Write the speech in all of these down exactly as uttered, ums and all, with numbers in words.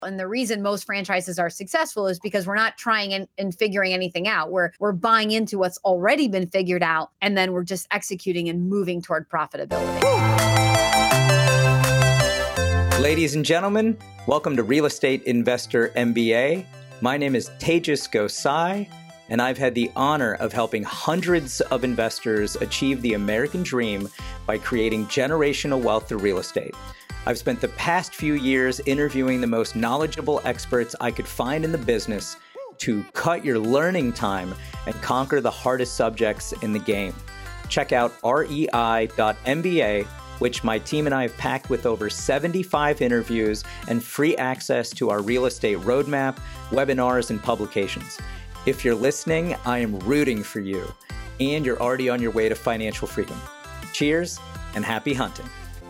And the reason most franchises are successful is because we're not trying and, and figuring anything out. We're, we're buying into what's already been figured out, and then we're just executing and moving toward profitability. Ladies and gentlemen, welcome to Real Estate Investor M B A. My name is Tejas Gosai, and I've had the honor of helping hundreds of investors achieve the American dream by creating generational wealth through real estate. I've spent the past few years interviewing the most knowledgeable experts I could find in the business to cut your learning time and conquer the hardest subjects in the game. Check out R E I dot M B A, which my team and I have packed with over seventy-five interviews and free access to our real estate roadmap, webinars, and publications. If you're listening, I am rooting for you, and you're already on your way to financial freedom. Cheers and happy hunting.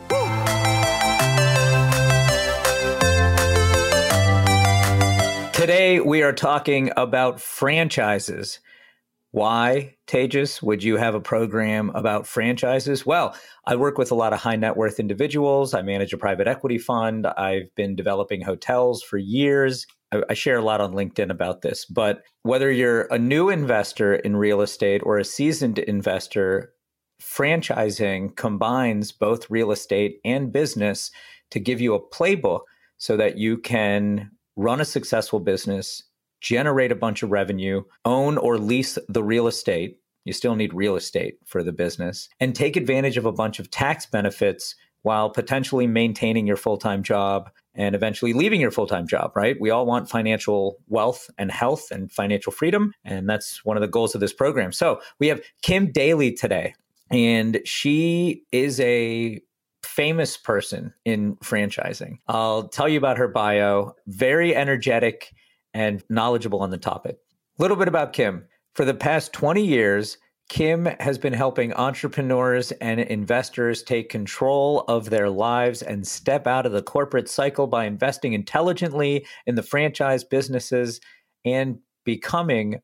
Today, we are talking about franchises. Why, Tejas, would you have a program about franchises? Well, I work with a lot of high net worth individuals. I manage a private equity fund. I've been developing hotels for years. I, I share a lot on LinkedIn about this. But whether you're a new investor in real estate or a seasoned investor, franchising combines both real estate and business to give you a playbook so that you can run a successful business, generate a bunch of revenue, own or lease the real estate. You still need real estate for the business, and take advantage of a bunch of tax benefits while potentially maintaining your full-time job and eventually leaving your full-time job, right? We all want financial wealth and health and financial freedom, and that's one of the goals of this program. So we have Kim Daly today, and she is a famous person in franchising. I'll tell you about her bio. Very energetic and knowledgeable on the topic. A little bit about Kim. For the past twenty years, Kim has been helping entrepreneurs and investors take control of their lives and step out of the corporate cycle by investing intelligently in the franchise businesses and becoming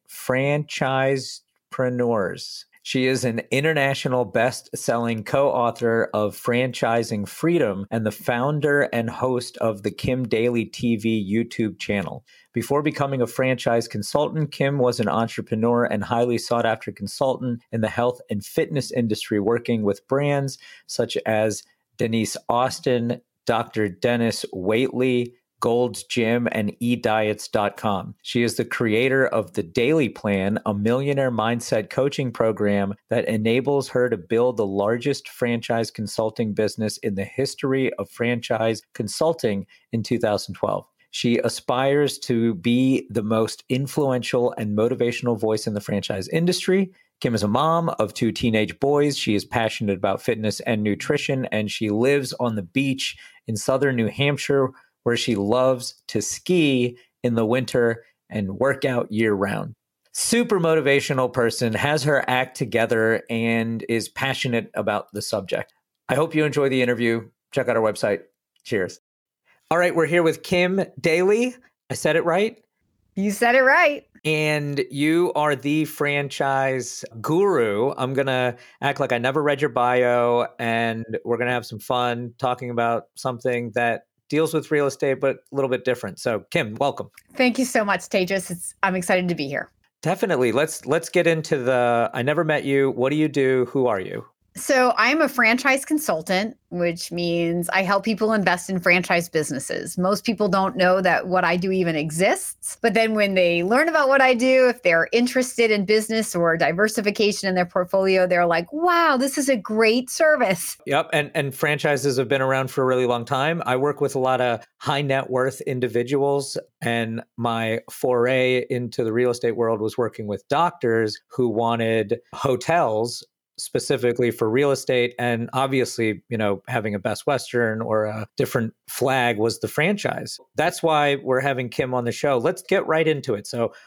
franchisepreneurs. She is an international best-selling co-author of Franchising Freedom and the founder and host of the Kim Daly T V YouTube channel. Before becoming a franchise consultant, Kim was an entrepreneur and highly sought-after consultant in the health and fitness industry, working with brands such as Denise Austin, Doctor Dennis Waitley, Gold's Gym, and e diets dot com. She is the creator of the Daily Plan, a millionaire mindset coaching program that enables her to build the largest franchise consulting business in the history of franchise consulting in two thousand twelve. She aspires to be the most influential and motivational voice in the franchise industry. Kim is a mom of two teenage boys. She is passionate about fitness and nutrition, and she lives on the beach in southern New Hampshire, where she loves to ski in the winter and work out year round. Super motivational person, has her act together, and is passionate about the subject. I hope you enjoy the interview. Check out our website. Cheers. All right, we're here with Kim Daly. I said it right? You said it right. And you are the franchise guru. I'm going to act like I never read your bio, and we're going to have some fun talking about something that deals with real estate, but a little bit different. So Kim, welcome. Thank you so much, Tejas. It's, I'm excited to be here. Definitely. Let's let's get into the, I never met you. What do you do? Who are you? So I'm a franchise consultant, which means I help people invest in franchise businesses. Most people don't know that what I do even exists. But then when they learn about what I do, if they're interested in business or diversification in their portfolio, they're like, wow, this is a great service. Yep. And, and franchises have been around for a really long time. I work with a lot of high net worth individuals, and my foray into the real estate world was working with doctors who wanted hotels specifically for real estate. And obviously, you know, having a Best Western or a different flag was the franchise. That's why we're having Kim on the show. Let's get right into it. So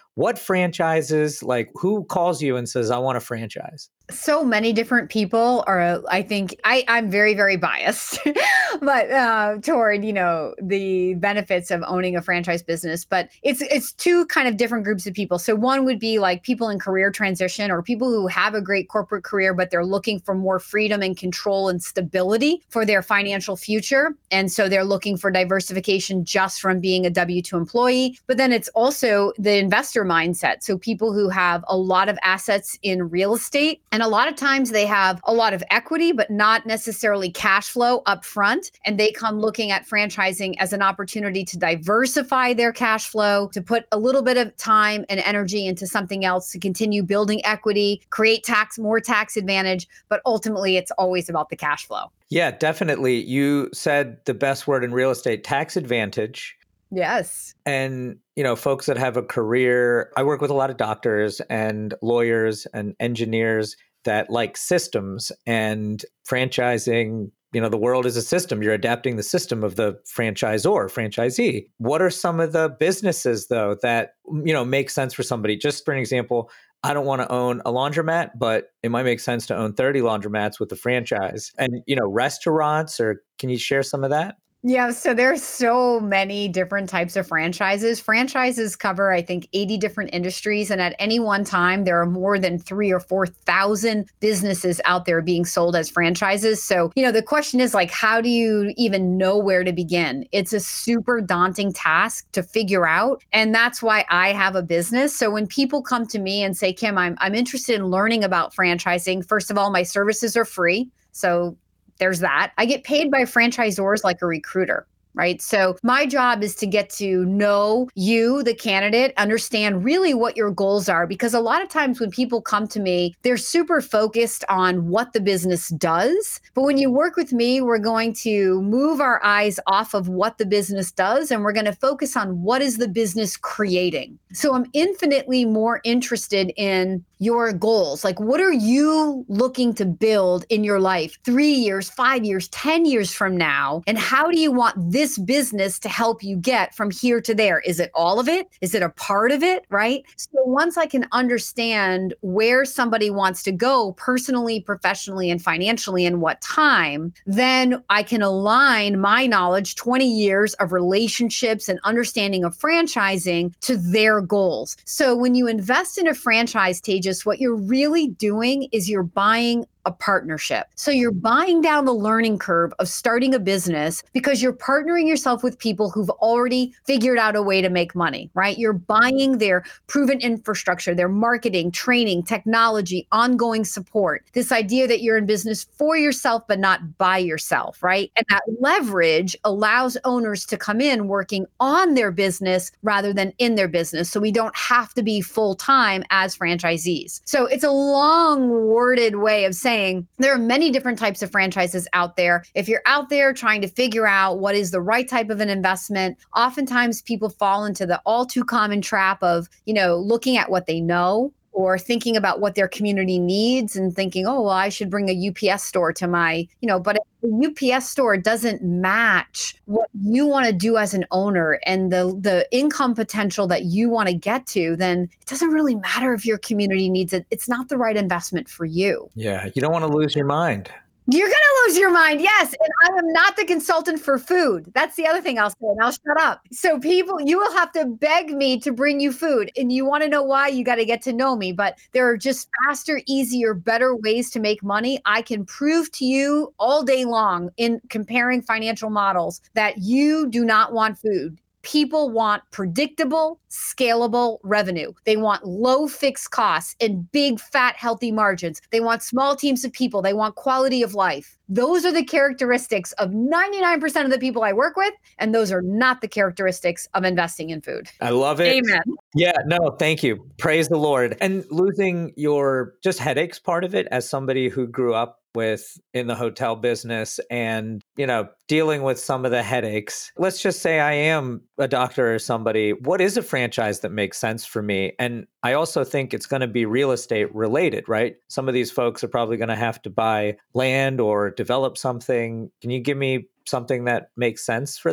What franchises, like who calls you and says, I want a franchise? So many different people are, I think I, I'm very, very biased, but uh, toward, you know, the benefits of owning a franchise business. But it's it's two kind of different groups of people. So one would be like people in career transition or people who have a great corporate career, but they're looking for more freedom and control and stability for their financial future. And so they're looking for diversification just from being a W two employee. But then it's also the investor mindset. So people who have a lot of assets in real estate, and a lot of times they have a lot of equity, but not necessarily cash flow up front. And they come looking at franchising as an opportunity to diversify their cash flow, to put a little bit of time and energy into something else, to continue building equity, create tax, more tax advantage. But ultimately, it's always about the cash flow. Yeah, definitely. You said the best word in real estate, tax advantage. Yes. And, you know, folks that have a career, I work with a lot of doctors and lawyers and engineers that like systems and franchising. You know, the world is a system. You're adapting the system of the franchisor, franchisee. What are some of the businesses, though, that, you know, make sense for somebody? Just for an example, I don't want to own a laundromat, but it might make sense to own thirty laundromats with a franchise. And, you know, restaurants, or can you share some of that? Yeah, so there's so many different types of franchises. Franchises cover, I think, eighty different industries. And at any one time, there are more than three or four thousand businesses out there being sold as franchises. So, you know, the question is like, how do you even know where to begin? It's a super daunting task to figure out. And that's why I have a business. So when people come to me and say, Kim, I'm, I'm interested in learning about franchising, first of all, my services are free. So there's that. I get paid by franchisors like a recruiter, right? So my job is to get to know you, the candidate, understand really what your goals are. Because a lot of times when people come to me, they're super focused on what the business does. But when you work with me, we're going to move our eyes off of what the business does, and we're going to focus on what is the business creating. So I'm infinitely more interested in your goals. Like, what are you looking to build in your life three years, five years, ten years from now? And how do you want this business to help you get from here to there? Is it all of it? Is it a part of it? Right? So once I can understand where somebody wants to go personally, professionally, and financially, and what time, then I can align my knowledge, twenty years of relationships and understanding of franchising, to their goals. So when you invest in a franchise, Tejas, what you're really doing is you're buying a partnership. So you're buying down the learning curve of starting a business because you're partnering yourself with people who've already figured out a way to make money, right? You're buying their proven infrastructure, their marketing, training, technology, ongoing support. This idea that you're in business for yourself, but not by yourself, right? And that leverage allows owners to come in working on their business rather than in their business. So we don't have to be full-time as franchisees. So it's a long worded way of saying there are many different types of franchises out there. If you're out there trying to figure out what is the right type of an investment, oftentimes people fall into the all too common trap of, you know, looking at what they know or thinking about what their community needs and thinking, oh, well, I should bring a U P S store to my, you know, but the U P S store doesn't match what you want to do as an owner and the, the income potential that you want to get to, then it doesn't really matter if your community needs it. It's not the right investment for you. Yeah, you don't want to lose your mind. You're going to lose your mind. Yes. And I am not the consultant for food. That's the other thing I'll say. And I'll shut up. So people, you will have to beg me to bring you food. And you want to know why? You got to get to know me. But there are just faster, easier, better ways to make money. I can prove to you all day long in comparing financial models that you do not want food. People want predictable, scalable revenue. They want low fixed costs and big, fat, healthy margins. They want small teams of people. They want quality of life. Those are the characteristics of ninety-nine percent of the people I work with, and those are not the characteristics of investing in food. I love it. Amen. Yeah, no, thank you. Praise the Lord. And losing your just headaches part of it, as somebody who grew up with in the hotel business and, you know, dealing with some of the headaches. Let's just say I am a doctor or somebody. What is a franchise that makes sense for me? And I also think it's going to be real estate related, right? Some of these folks are probably going to have to buy land or develop something. Can you give me something that makes sense for them?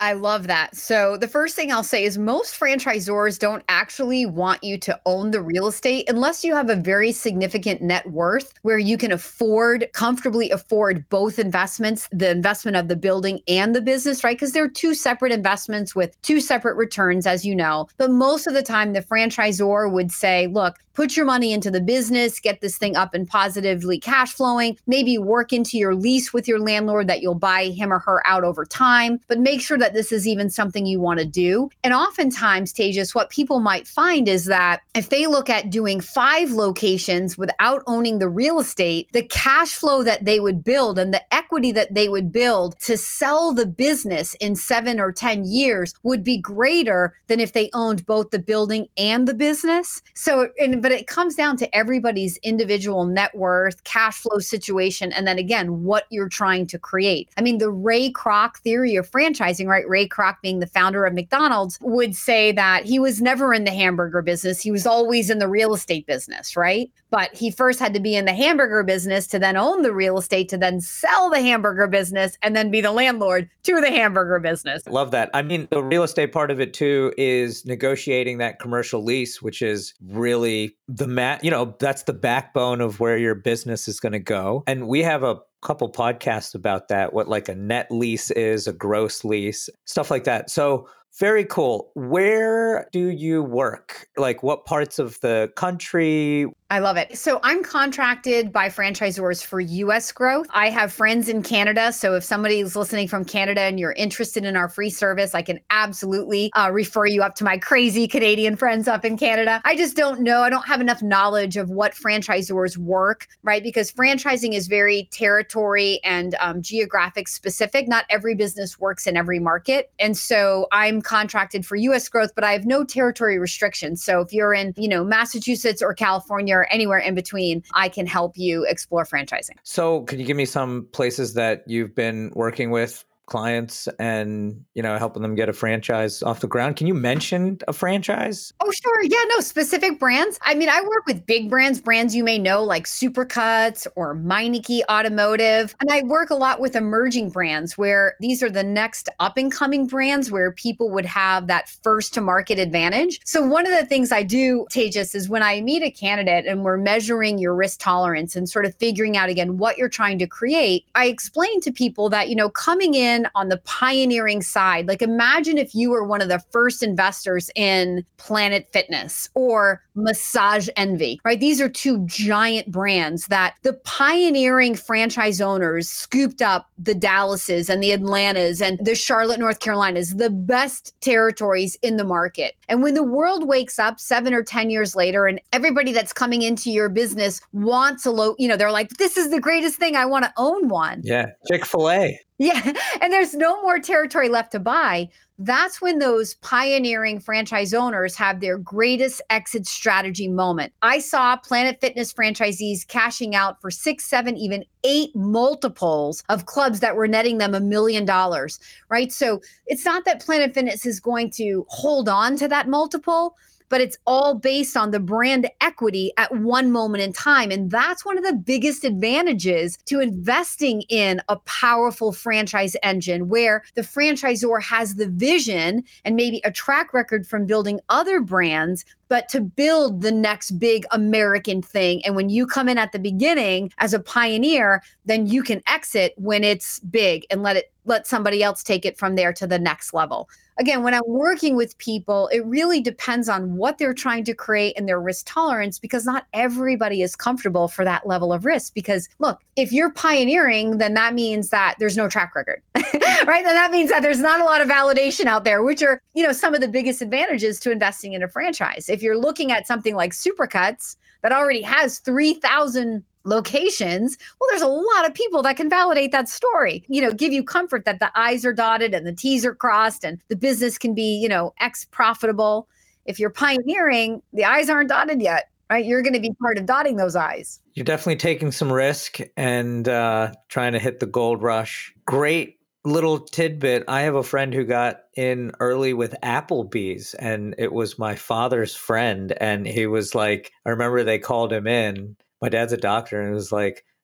I love that. So, the first thing I'll say is most franchisors don't actually want you to own the real estate unless you have a very significant net worth where you can afford, comfortably afford both investments, the investment of the building and the business, right? Because they're two separate investments with two separate returns, as you know. But most of the time, the franchisor would say, look, put your money into the business, get this thing up and positively cash flowing, maybe work into your lease with your landlord that you'll buy him or her out over time, but make sure that this is even something you want to do. And oftentimes, Tejas, what people might find is that if they look at doing five locations without owning the real estate, the cash flow that they would build and the equity that they would build to sell the business in seven or ten years would be greater than if they owned both the building and the business. So, and, but it comes down to everybody's individual net worth, cash flow situation, and then again, what you're trying to create. I mean, the Ray Kroc theory of franchising, right? Ray Kroc being the founder of McDonald's would say that he was never in the hamburger business. He was always in the real estate business, right? But he first had to be in the hamburger business to then own the real estate, to then sell the hamburger business and then be the landlord to the hamburger business. Love that. I mean, the real estate part of it too is negotiating that commercial lease, which is really the mat, you know, that's the backbone of where your business is going to go. And we have a couple podcasts about that, what like a net lease is, a gross lease, stuff like that. So very cool. Where do you work? Like what parts of the country? I love it. So I'm contracted by franchisors for U S growth. I have friends in Canada. So if somebody's listening from Canada and you're interested in our free service, I can absolutely uh, refer you up to my crazy Canadian friends up in Canada. I just don't know. I don't have enough knowledge of what franchisors work, right? Because franchising is very territory and um, geographic specific. Not every business works in every market. And so I'm contracted for U S growth, but I have no territory restrictions. So if you're in, you know, Massachusetts or California or anywhere in between, I can help you explore franchising. So could you give me some places that you've been working with clients and, you know, helping them get a franchise off the ground? Can you mention a franchise? Oh, sure. Yeah, no, specific brands. I mean, I work with big brands, brands you may know like Supercuts or Meineke Automotive. And I work a lot with emerging brands where these are the next up and coming brands where people would have that first to market advantage. So one of the things I do, Tejas, is when I meet a candidate and we're measuring your risk tolerance and sort of figuring out again what you're trying to create, I explain to people that, you know, coming in on the pioneering side, like imagine if you were one of the first investors in Planet Fitness or Massage Envy, right? These are two giant brands that the pioneering franchise owners scooped up the Dallases and the Atlantas and the Charlotte, North Carolinas, the best territories in the market. And when the world wakes up seven or ten years later and everybody that's coming into your business wants a low, you know, they're like, this is the greatest thing. I want to own one. Yeah. Chick-fil-A. Yeah. And there's no more territory left to buy. That's when those pioneering franchise owners have their greatest exit strategy moment. I saw Planet Fitness franchisees cashing out for six, seven, even eight multiples of clubs that were netting them a million dollars, right? So it's not that Planet Fitness is going to hold on to that multiple, but it's all based on the brand equity at one moment in time. And that's one of the biggest advantages to investing in a powerful franchise engine where the franchisor has the vision and maybe a track record from building other brands, but to build the next big American thing. And when you come in at the beginning as a pioneer, then you can exit when it's big and let it let somebody else take it from there to the next level. Again, when I'm working with people, it really depends on what they're trying to create and their risk tolerance, because not everybody is comfortable for that level of risk. Because look, if you're pioneering, then that means that there's no track record, right? Then that means that there's not a lot of validation out there, which are, you know, some of the biggest advantages to investing in a franchise. If you're looking at something like Supercuts that already has three thousand locations, well, there's a lot of people that can validate that story, you know, give you comfort that the I's are dotted and the T's are crossed and the business can be, you know, X profitable. If you're pioneering, the I's aren't dotted yet, right? You're going to be part of dotting those I's. You're definitely taking some risk and uh, trying to hit the gold rush. Great little tidbit. I have a friend who got in early with Applebee's, and it was my father's friend. And he was like, I remember they called him in. My dad's a doctor, and it was like,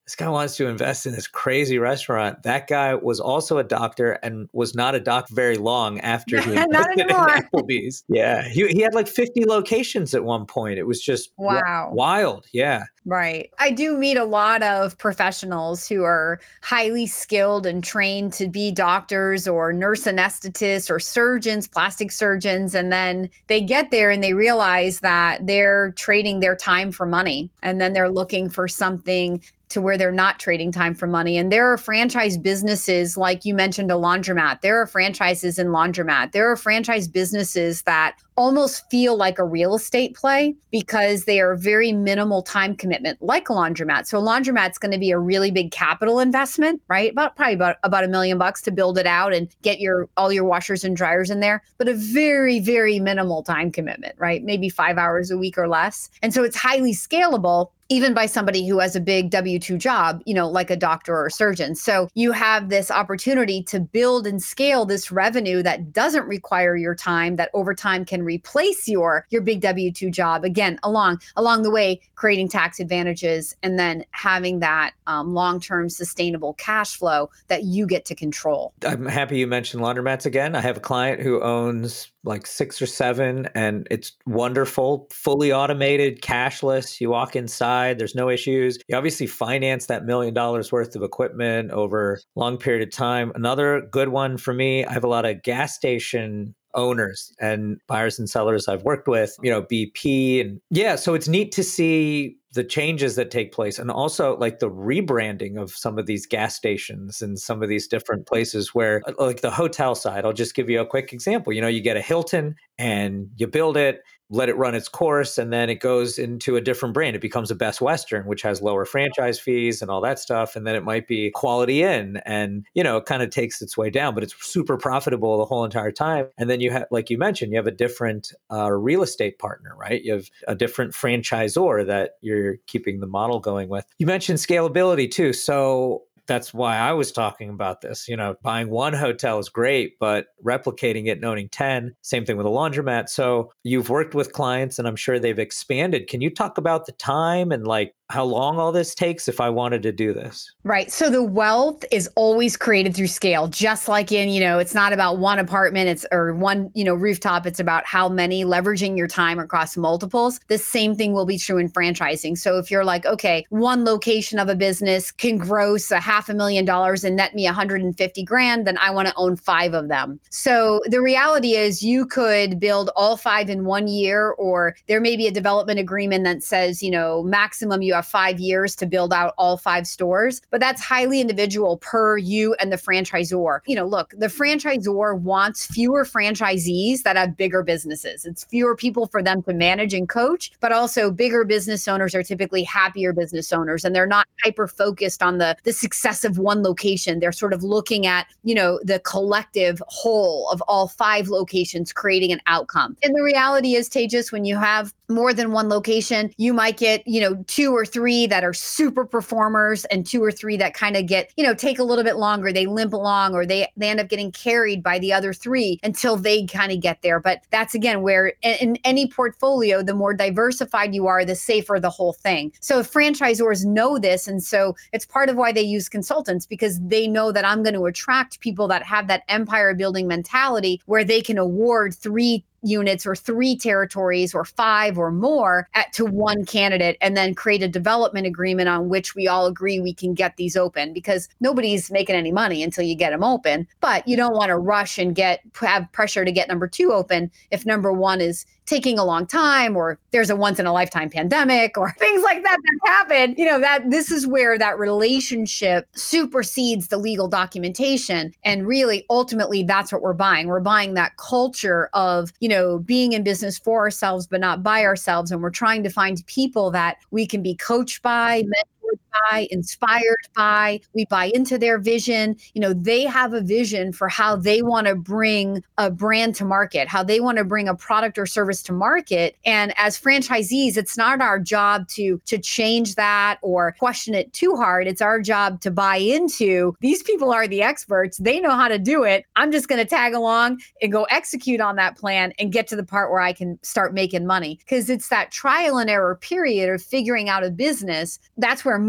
this guy wants to invest in this crazy restaurant. That guy was also a doctor and was not a doc very long after he Not invested in anymore. Applebee's. Yeah. He, he had like fifty locations at one point. It was just wi- Wow. wild. Yeah. Right. I do meet a lot of professionals who are highly skilled and trained to be doctors or nurse anesthetists or surgeons, plastic surgeons. And then they get there and they realize that they're trading their time for money. And then they're looking for something to where they're not trading time for money. And there are franchise businesses, like you mentioned, a laundromat. There are franchises in laundromat. There are franchise businesses that almost feel like a real estate play because they are very minimal time commitment, like a laundromat. So a laundromat's going to be a really big capital investment, right? About probably about, about a million bucks to build it out and get your all your washers and dryers in there, but a very, very minimal time commitment, right? Maybe five hours a week or less. And so it's highly scalable, even by somebody who has a big W two job, you know, like a doctor or a surgeon. So you have this opportunity to build and scale this revenue that doesn't require your time, that over time can replace your, your big W two job. Again, along, along the way, creating tax advantages and then having that um, long-term sustainable cash flow that you get to control. I'm happy you mentioned laundromats again. I have a client who owns like six or seven, and it's wonderful, fully automated, cashless. You walk inside, there's no issues. You obviously finance that million dollars worth of equipment over a long period of time. Another good one for me, I have a lot of gas station owners and buyers and sellers I've worked with, you know, B P. And yeah, so it's neat to see the changes that take place and also like the rebranding of some of these gas stations and some of these different places where like the hotel side, I'll just give you a quick example. You know, you get a Hilton and you build it, let it run its course, and then it goes into a different brand. It becomes a Best Western, which has lower franchise fees and all that stuff. And then it might be Quality Inn, and, you know, it kind of takes its way down, but it's super profitable the whole entire time. And then you have, like you mentioned, you have a different uh, real estate partner, right? You have a different franchisor that you're keeping the model going with. You mentioned scalability too. So that's why I was talking about this. You know, buying one hotel is great, but replicating it and owning ten, same thing with a laundromat. So you've worked with clients and I'm sure they've expanded. Can you talk about the time and like how long all this takes if I wanted to do this? Right. So the wealth is always created through scale, just like in, you know, it's not about one apartment, it's or one, you know, rooftop. It's about how many, leveraging your time across multiples. The same thing will be true in franchising. So if you're like, okay, one location of a business can gross a half a million dollars and net me one hundred fifty grand, then I want to own five of them. So the reality is you could build all five in one year, or there may be a development agreement that says, you know, maximum you have five years to build out all five stores, but that's highly individual per you and the franchisor. You know, look, the franchisor wants fewer franchisees that have bigger businesses. It's fewer people for them to manage and coach, but also bigger business owners are typically happier business owners, and they're not hyper focused on the, the success of one location. They're sort of looking at, you know, the collective whole of all five locations creating an outcome. And the reality is, Tejas, when you have more than one location, you might get, you know, two or three that are super performers and two or three that kind of get, you know, take a little bit longer. They limp along, or they, they end up getting carried by the other three until they kind of get there. But that's again, where in, in any portfolio, the more diversified you are, the safer the whole thing. So franchisors know this. And so it's part of why they use consultants, because they know that I'm going to attract people that have that empire building mentality where they can award three units or three territories or five or more at, to one candidate, and then create a development agreement on which we all agree we can get these open, because nobody's making any money until you get them open. But you don't want to rush and get have pressure to get number two open if number one is taking a long time, or there's a once in a lifetime pandemic, or things like that that happen. You know, that this is where that relationship supersedes the legal documentation. And really, ultimately, that's what we're buying. We're buying that culture of, you know, being in business for ourselves, but not by ourselves. And we're trying to find people that we can be coached by, mentored by, inspired by. We buy into their vision. You know, they have a vision for how they want to bring a brand to market, how they want to bring a product or service to market. And as franchisees, it's not our job to, to change that or question it too hard. It's our job to buy into, these people are the experts. They know how to do it. I'm just going to tag along and go execute on that plan and get to the part where I can start making money. Because it's that trial and error period of figuring out a business. That's where most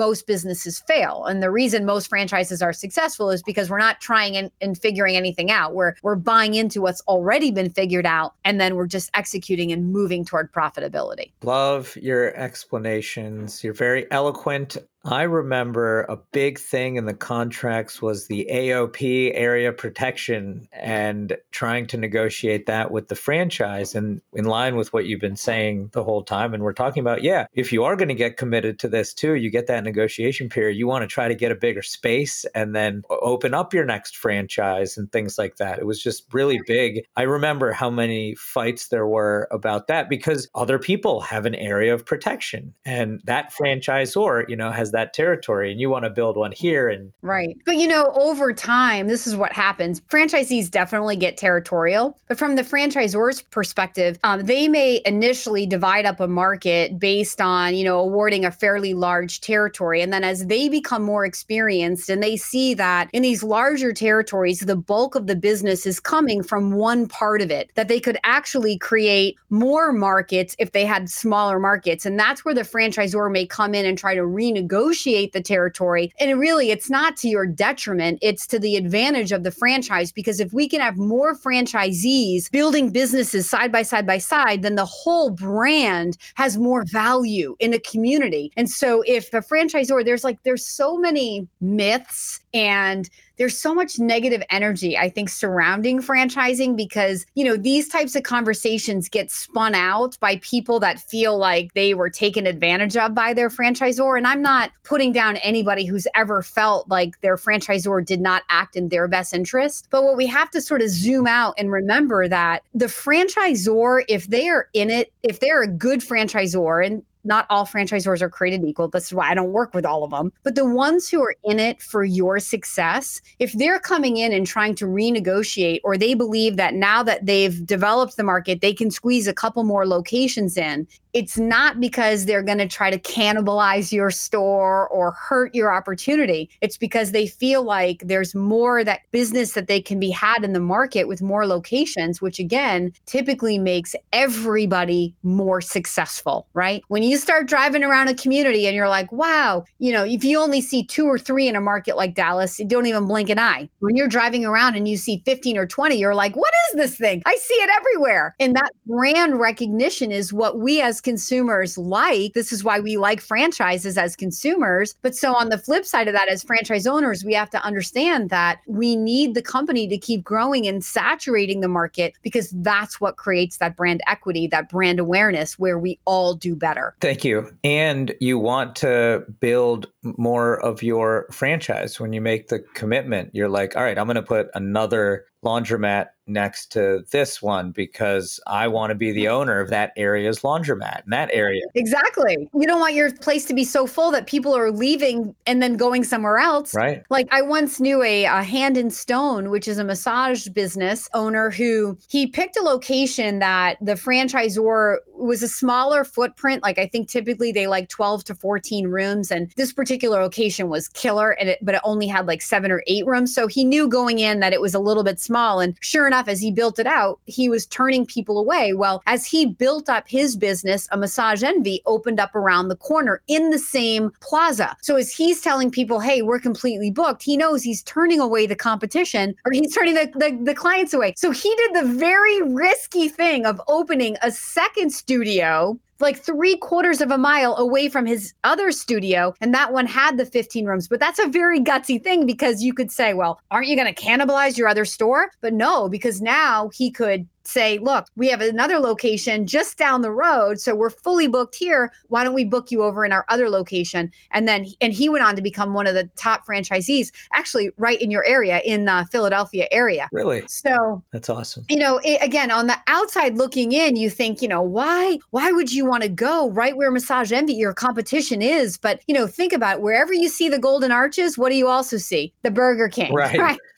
most businesses fail. And the reason most franchises are successful is because we're not trying and, and figuring anything out. We're, we're buying into what's already been figured out, and then we're just executing and moving toward profitability. Love your explanations. You're very eloquent. I remember a big thing in the contracts was the A O P, area protection, and trying to negotiate that with the franchise. And in line with what you've been saying the whole time, and we're talking about, yeah, if you are going to get committed to this too, you get that negotiation period, you want to try to get a bigger space and then open up your next franchise and things like that. It was just really big. I remember how many fights there were about that because other people have an area of protection, and that franchisor, you know, has that territory, and you want to build one here. And right. But you know, over time, this is what happens. Franchisees definitely get territorial, but from the franchisor's perspective, um, they may initially divide up a market based on, you know, awarding a fairly large territory. And then as they become more experienced and they see that in these larger territories, the bulk of the business is coming from one part of it, that they could actually create more markets if they had smaller markets. And that's where the franchisor may come in and try to renegotiate the territory. And really, it's not to your detriment, it's to the advantage of the franchise, because if we can have more franchisees building businesses side by side by side, then the whole brand has more value in a community. And so if a franchisor, there's like, there's so many myths and there's so much negative energy, I think, surrounding franchising because, you know, these types of conversations get spun out by people that feel like they were taken advantage of by their franchisor. And I'm not putting down anybody who's ever felt like their franchisor did not act in their best interest. But what we have to sort of zoom out and remember that the franchisor, if they are in it, if they're a good franchisor, and not all franchisors are created equal. That's why I don't work with all of them. But the ones who are in it for your success, if they're coming in and trying to renegotiate, or they believe that now that they've developed the market, they can squeeze a couple more locations in, it's not because they're going to try to cannibalize your store or hurt your opportunity. It's because they feel like there's more that business that they can be had in the market with more locations, which again, typically makes everybody more successful, right? When you start driving around a community and you're like, wow, you know, if you only see two or three in a market like Dallas, you don't even blink an eye. When you're driving around and you see fifteen or twenty, you're like, what is this thing? I see it everywhere. And that brand recognition is what we as consumers like. This is why we like franchises as consumers. But so on the flip side of that, as franchise owners, we have to understand that we need the company to keep growing and saturating the market, because that's what creates that brand equity, that brand awareness, where we all do better. Thank you. And you want to build more of your franchise. When you make the commitment, you're like, all right, I'm going to put another laundromat next to this one because I want to be the owner of that area's laundromat in that area. Exactly. You don't want your place to be so full that people are leaving and then going somewhere else. Right. Like I once knew a, a Hand in Stone, which is a massage business owner, who he picked a location that the franchisor was a smaller footprint. Like I think typically they like twelve to fourteen rooms. And this particular location was killer, and it, but it only had like seven or eight rooms. So he knew going in that it was a little bit small. And sure enough, as he built it out, he was turning people away. Well, as he built up his business, a Massage Envy opened up around the corner in the same plaza. So as he's telling people, hey, we're completely booked, he knows he's turning away the competition, or he's turning the, the, the clients away. So he did the very risky thing of opening a second studio like three quarters of a mile away from his other studio. And that one had the fifteen rooms. But that's a very gutsy thing, because you could say, well, aren't you going to cannibalize your other store? But no, because now he could say, look, we have another location just down the road, so we're fully booked here. Why don't we book you over in our other location? And then, and he went on to become one of the top franchisees, actually right in your area, in the Philadelphia area. Really? So that's awesome. You know, it, again, on the outside looking in, you think, you know, why, why would you want to go right where Massage Envy, your competition, is? But, you know, think about it. Wherever you see the Golden Arches, what do you also see? The Burger King. Right. right?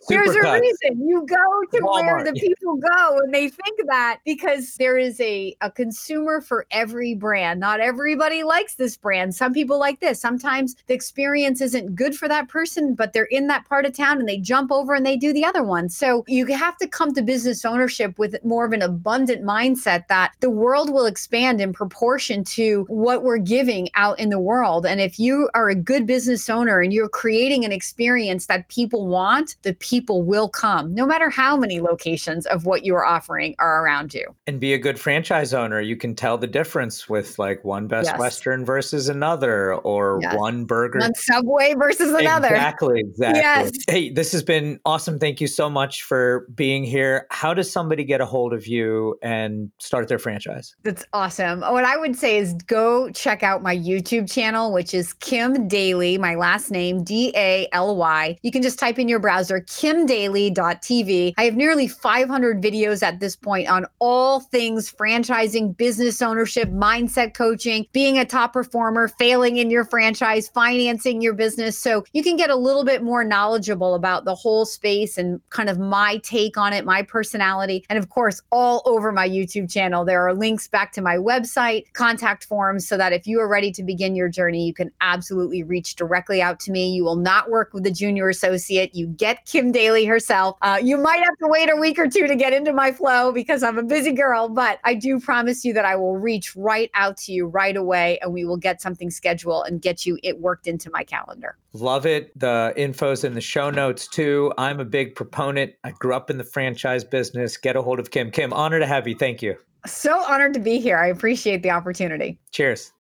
There's a Supercuts. reason you go to where Walmart. the people go and they think that, because there is a, a consumer for every brand. Not everybody likes this brand. Some people like this. Sometimes the experience isn't good for that person, but they're in that part of town and they jump over and they do the other one. So you have to come to business ownership with more of an abundant mindset that the world will expand in proportion to what we're giving out in the world. And if you are a good business owner and you're creating an experience that people want, the people will come, no matter how many locations of what you're offering are around you. And be a good franchise owner. You can tell the difference with like one Best Yes. Western versus another, or Yes. one burger. One Subway versus another. Exactly, exactly. Yes. Hey, this has been awesome. Thank you so much for being here. How does somebody get a hold of you and start their franchise? That's awesome. What I would say is go check out my YouTube channel, which is Kim Daly, my last name, D A L Y. You can just type in your browser, kim daly dot t v. I have nearly five hundred videos at this point on all things franchising, business ownership, mindset coaching, being a top performer, failing in your franchise, financing your business. So you can get a little bit more knowledgeable about the whole space and kind of my take on it, my personality. And of course, all over my YouTube channel, there are links back to my website, contact forms, so that if you are ready to begin your journey, you can absolutely reach directly out to me. You will not work with a junior associate. You get Kim Daly herself. Uh, you might have to wait a week or two to get into my flow because I'm a busy girl, but I do promise you that I will reach right out to you right away and we will get something scheduled and get you it worked into my calendar. Love it. The info's in the show notes too. I'm a big proponent. I grew up in the franchise business. Get a hold of Kim. Kim, honor to have you. Thank you. So honored to be here. I appreciate the opportunity. Cheers.